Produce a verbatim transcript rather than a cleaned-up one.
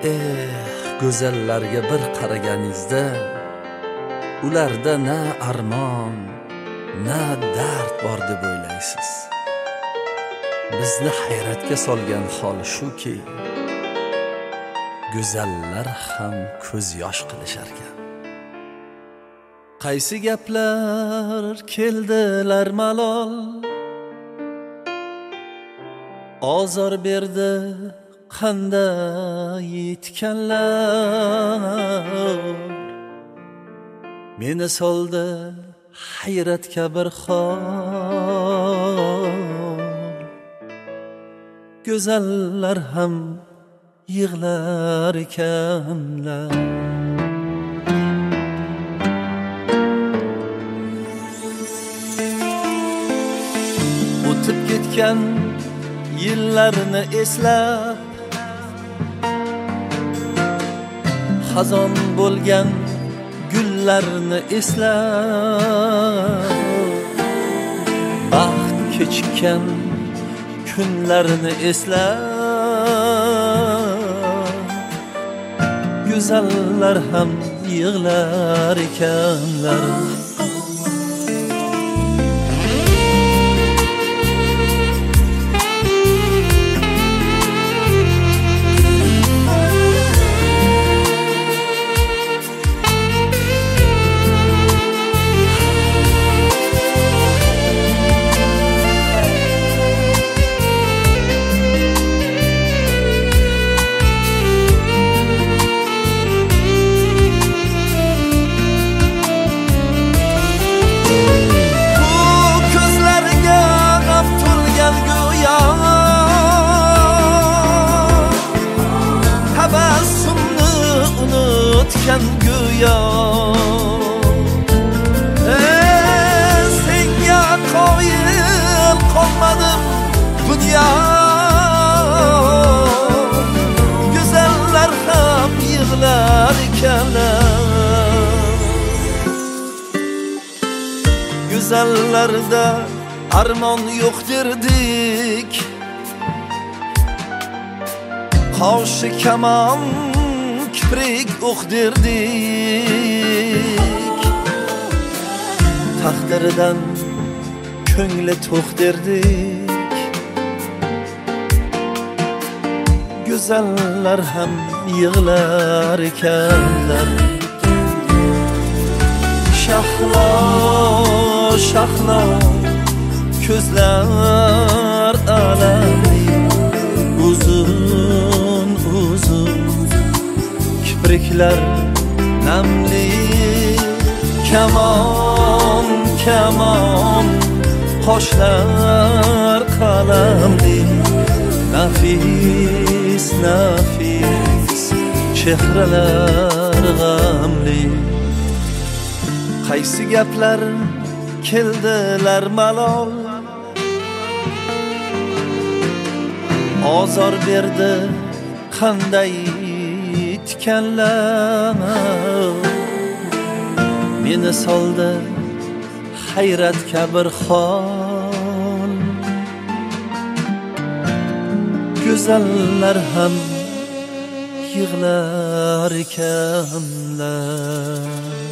Eh, go'zallarga bir qaraganingizda ularda na armon, na dard bor deb o'ylaysiz. Bizni hayratga solgan hol shuki, go'zallar ham ko'z yosh qilishar ekan. Qaysi gaplar keldilar malol, ozor berdi qanday yetganlar. Meni soldi hayratga bir hol, go'zallar ham yig'lar ekanlar. O'tib ketgan yillarni eslab, xazon bo'lgan gullarni eslab, baxt kechikkan kunlarni eslab, go'zallar ham yig'lar ekanlar. Güya ee, senga qoyil qolmadim dünya, güzeller ham yig'lar ekanlar. Güzellarda armon yo'q derdik, qoshi kamon kiprik o'q derdik, taqdiridan ko'ngli to'q derdik, go'zallar ham yig'lar ekanlar. Shahlo shahlo ko'zlar alamli, uzun uzun kipriklar namli, kamon kamon qoshlar qalamli, nafis nafis chehralar g'amli. Qaysi gaplar keldilar malol, ozor berdi qanday yetganlar. Meni soldi hayratga bir hol, go'zallar ham yig'lar ekanlar.